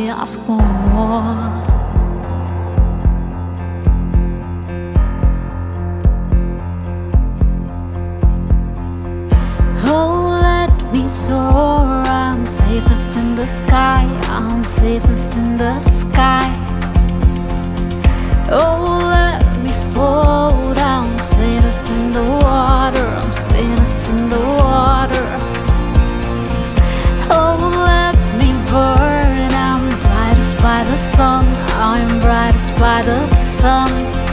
only ask for more. Oh, let me soar, I'm safest in the sky, I'm safest in the sky. Oh, let me float, I'm safest in the water, I'm safest in the water. Oh, let me burn, I'm brightest by the sun, I'm brightest by the sun.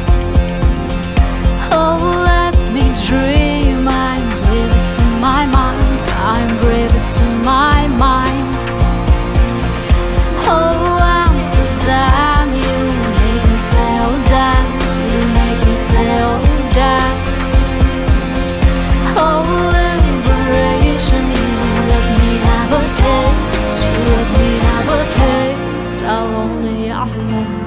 Oh, let me dream, I'm bravest in my mind, I'm bravest in my mind. Oh, I'm so damn, you make me say oh damn, you make me say oh damn. Oh, liberation, you let me have a taste, you let me have a taste. I'll only ask for more.